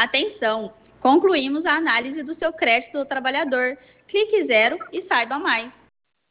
Atenção! Concluímos a análise do seu crédito do trabalhador. Clique zero e saiba mais.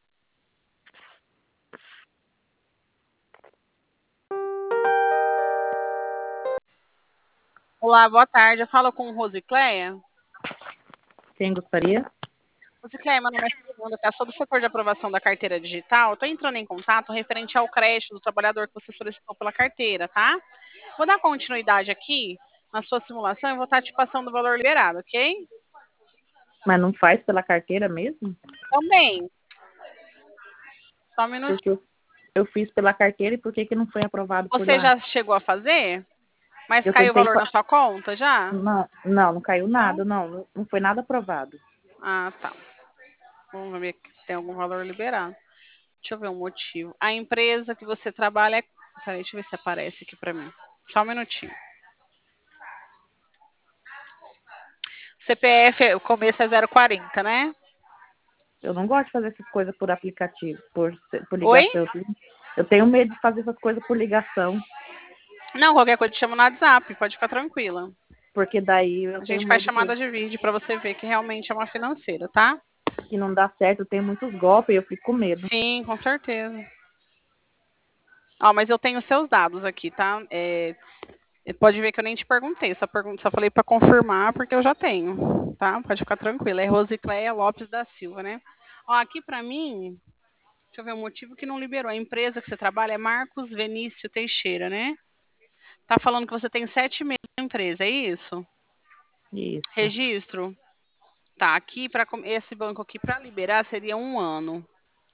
Olá, boa tarde. Eu falo com Rosicléia. Quem gostaria? Rosicléia, meu nome é Fernanda, eu sou do setor de aprovação da carteira digital. Estou entrando em contato referente ao crédito do trabalhador que você solicitou pela carteira, tá? Vou dar continuidade aqui na sua simulação e vou estar te passando o valor liberado, ok? Mas não faz pela carteira mesmo? Também. Só um minutinho. Porque eu fiz pela carteira e por que não foi aprovado por Você lá? já chegou a fazer? Mas Eu caiu o tentei valor na sua conta já? Não caiu nada, não foi nada aprovado. Ah, tá. Vamos ver se tem algum valor liberado. Deixa eu ver um motivo. A empresa que você trabalha é... Peraí, deixa eu ver se aparece aqui para mim. Só um minutinho. CPF, o começo é 040, né? Eu não gosto de fazer essas coisas por aplicativo, por Oi? ligação. Eu tenho medo de fazer essas coisas por ligação, Não, qualquer coisa te chama no WhatsApp, pode ficar tranquila. porque daí eu A tenho gente faz medo chamada de vídeo para você ver que realmente é uma financeira, tá? que não dá certo, eu tenho muitos golpes e eu fico com medo. Sim, com certeza. Ó, mas eu tenho seus dados aqui, tá? Pode ver que eu nem te perguntei, só falei para confirmar porque eu já tenho, tá? Pode ficar tranquila. É Rosicléia Lopes da Silva, né? Ó, aqui para mim, deixa eu ver o motivo que não liberou. A empresa que você trabalha é Marcos Venício Teixeira, né? Tá falando que você tem 7 meses na empresa, é isso? Isso, Registro? Tá, aqui para esse banco aqui para liberar seria 1 ano.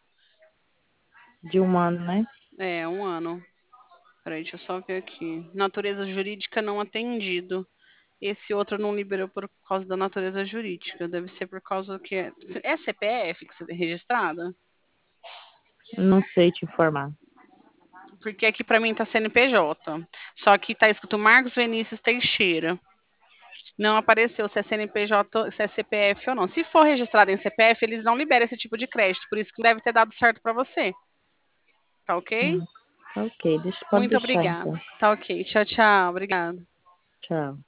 de um ano, né? É, 1 ano. Peraí, deixa eu só ver aqui. Natureza jurídica não atendido. Esse outro não liberou por causa da natureza jurídica. Deve ser por causa que é CPF que você tem registrada? Não sei te informar. Porque aqui para mim tá CNPJ. Só que tá escrito Marcos Vinícius Teixeira. Não apareceu se é CNPJ, se é CPF ou não. Se for registrado em CPF, eles não liberam esse tipo de crédito. Por isso que deve ter dado certo para você. Tá ok? Tá ok, pode Muito deixar obrigada. então. Tá ok. Tchau, tchau. Obrigada. Tchau.